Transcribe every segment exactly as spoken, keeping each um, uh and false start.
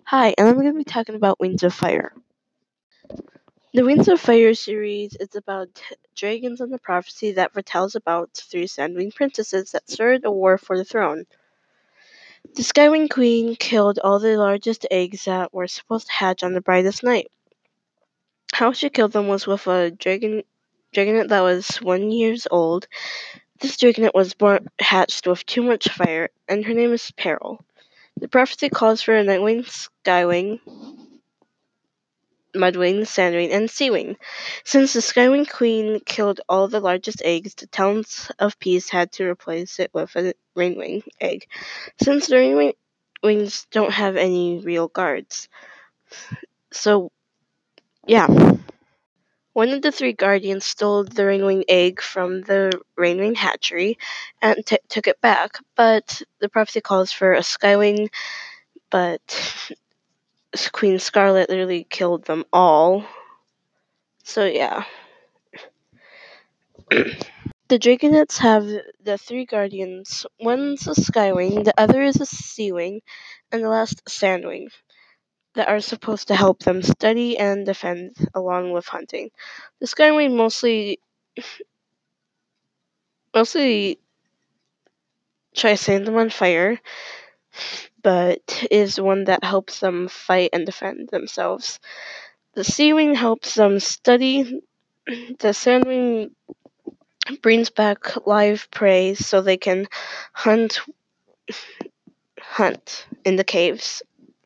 Hi, and I'm going to be talking about Wings of Fire. The Wings of Fire series is about dragons and the prophecy that foretells about three Sandwing princesses that started a war for the throne. The Skywing Queen killed all the largest eggs that were supposed to hatch on the brightest night. How she killed them was with a dragon dragonet that was one years old. This dragonet was born hatched with too much fire, and her name is Peril. The prophecy calls for a Nightwing, Skywing, Mudwing, Sandwing, and Seawing. Since the Skywing Queen killed all the largest eggs, the Talons of Peace had to replace it with a Rainwing egg. Since the Rainwing Wings don't have any real guards. So, yeah. One of the three guardians stole the Rainwing egg from the Rainwing hatchery and t- took it back, but the prophecy calls for a Skywing, but Queen Scarlet literally killed them all. So, yeah. The Dragonets have the three guardians. One's a Skywing, the other is a Seawing, and the last a Sandwing, that are supposed to help them study and defend along with hunting. The Skywing mostly mostly tries to set them on fire, but is one that helps them fight and defend themselves. The Seawing helps them study. The Sandwing brings back live prey so they can hunt hunt in the caves.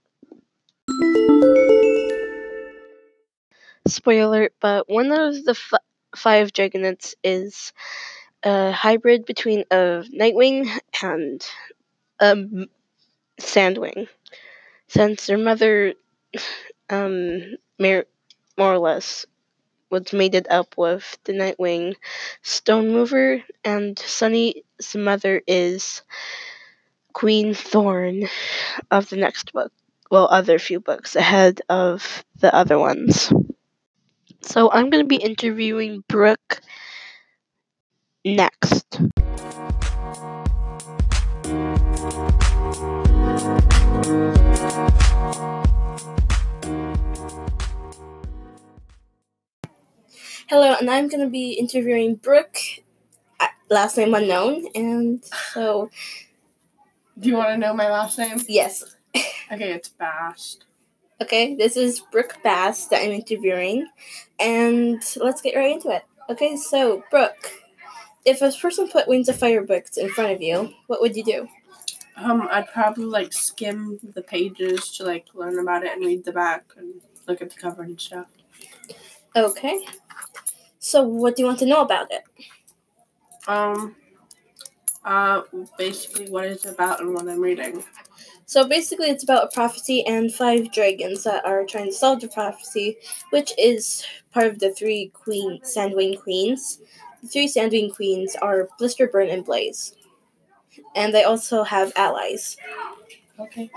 Spoiler alert, but one of the f- five Dragonets is a hybrid between a Nightwing and a Sandwing. Since their mother, um, more or less, was mated up with the Nightwing Stone Mover, and Sunny's mother is Queen Thorn of the next book. Well, other few books ahead of the other ones. So I'm going to be interviewing Brooke next. Hello, and I'm going to be interviewing Brooke, last name unknown, and so... Do you want to know my last name? Yes. Okay, it's Bast. Okay, this is Brooke Bast that I'm interviewing, and let's get right into it. Okay, so, Brooke, if a person put Wings of Fire books in front of you, what would you do? Um, I'd probably, like, skim the pages to, like, learn about it and read the back and look at the cover and stuff. Okay. So, what do you want to know about it? Um, uh, basically what it's about and what I'm reading. So, basically, it's about a prophecy and five dragons that are trying to solve the prophecy, which is part of the three queen Sandwing Queens. The three Sandwing Queens are Blister, Burn, and Blaze. And they also have allies. Okay.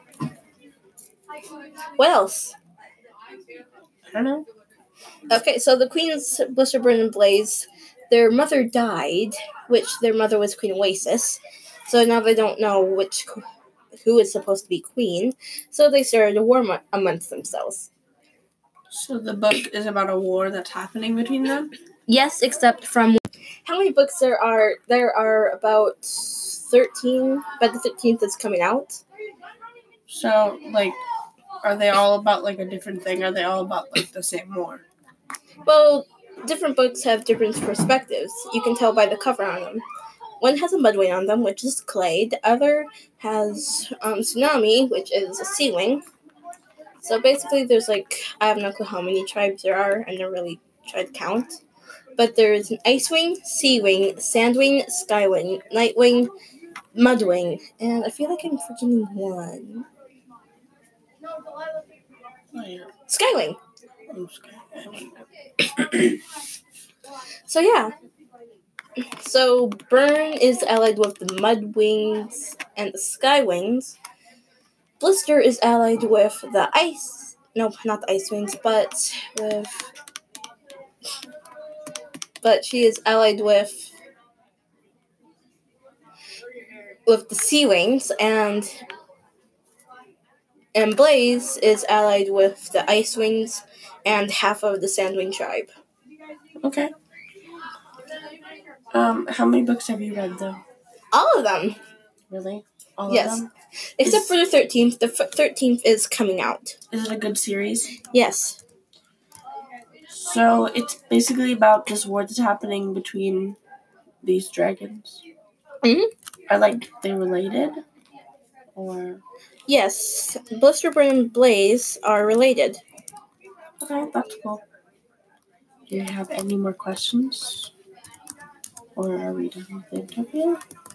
What else? I don't know. Okay, so the queens, Blister, Burn, and Blaze, their mother died, which their mother was Queen Oasis. So now they don't know which who is supposed to be queen. So they started a war mo- amongst themselves. So the book is about a war that's happening between them? Yes, except from how many books there are? There are about thirteen, but the fifteenth is coming out. So, like, are they all about, like, a different thing? Are they all about, like, the same war? Well, different books have different perspectives. You can tell by the cover on them. One has a Mudwing on them, which is clay. The other has um, Tsunami, which is a Seawing. So basically, there's like, I have no clue how many tribes there are. I never really tried to count. But there's an Icewing, Seawing, Sandwing, Skywing, Nightwing, Mudwing, and I feel like I'm forgetting one. Oh, yeah. Skywing. I'm scared. So yeah. So Burn is allied with the Mudwings and the Skywings. Blister is allied with the Ice... No, not the Ice Wings, but with... But she is allied with... with the Sea Wings, and... And Blaze is allied with the Ice Wings and half of the Sandwing tribe. Okay. Um, how many books have you read, though? All of them. Really? All Yes. of them? Except Is- for the thirteenth. The f- thirteenth is coming out. Is it a good series? Yes. So it's basically about this war that's happening between these dragons. Mhm. Are, like, they related? Or... Yes. Blisterburn and Blaze are related. Okay, that's cool. Do you have any more questions? Or are we done with the interview?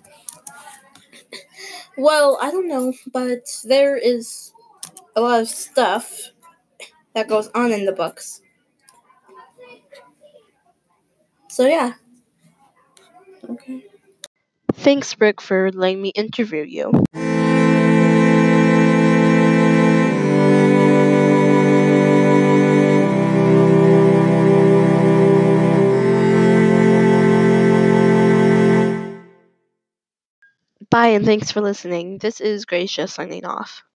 Well, I don't know, but there is a lot of stuff that goes on in the books. So yeah. Okay. Thanks, Brick, for letting me interview you. Bye, and thanks for listening. This is Gracia signing off.